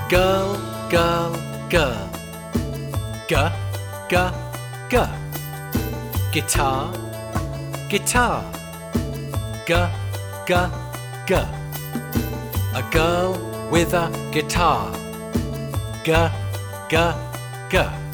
Girl, girl, girl. G, g, g. Guitar, guitar. G, g, g. A girl with a guitar. G, g, g.